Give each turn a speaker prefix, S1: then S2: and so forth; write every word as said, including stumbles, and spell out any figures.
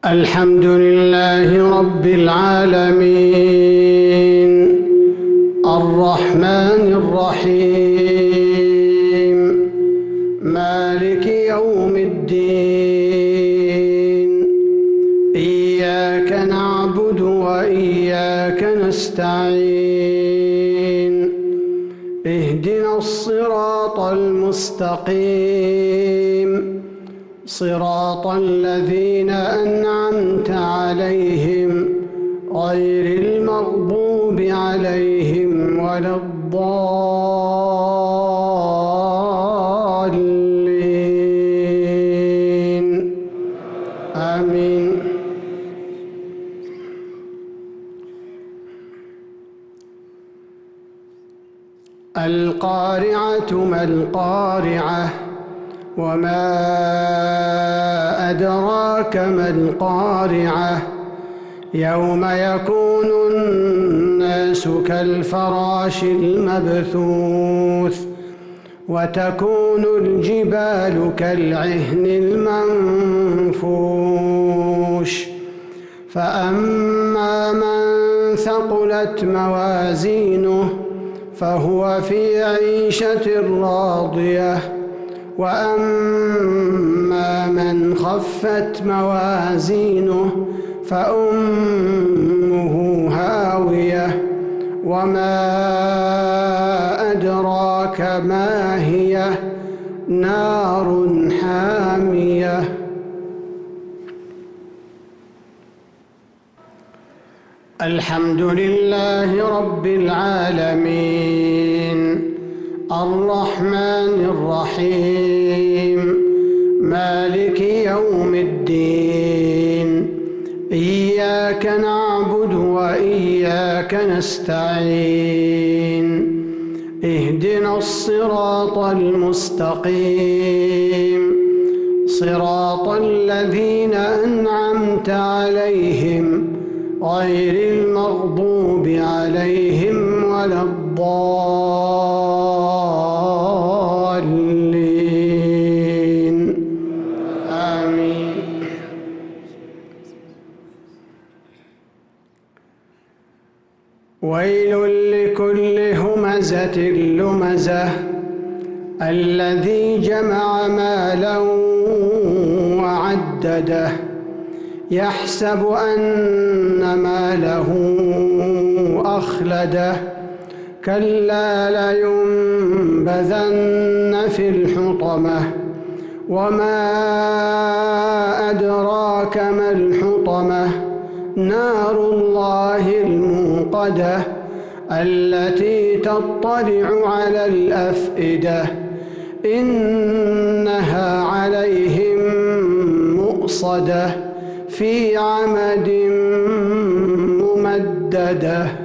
S1: الحمد لله رب العالمين الرحمن الرحيم مالك يوم الدين إياك نعبد وإياك نستعين اهدنا الصراط المستقيم صراط الذين أنعمت عليهم غير المغضوب عليهم ولا الضالين آمين. القارعة ما القارعة وما أدراك ما القارعة يوم يكون الناس كالفراش المبثوث وتكون الجبال كالعهن المنفوش فأما من ثقلت موازينه فهو في عيشة راضية وأما من خفت موازينه فأمه هاوية وما أدراك ما هي نار حامية. الحمد لله رب العالمين الرحمن الرحيم مالك يوم الدين إياك نعبد وإياك نستعين اهدنا الصراط المستقيم صراط الذين أنعمت عليهم غير المغضوب عليهم ولا الضالين آمين. ويل لكل همزة لمزة الذي جمع مالا وعدده يحسب أن ماله أخلده كلا لينبذن في الحطمة وما أدراك ما الحطمة نار الله الموقدة التي تطلع على الأفئدة إنها عليهم مؤصدة في عمد ممددة.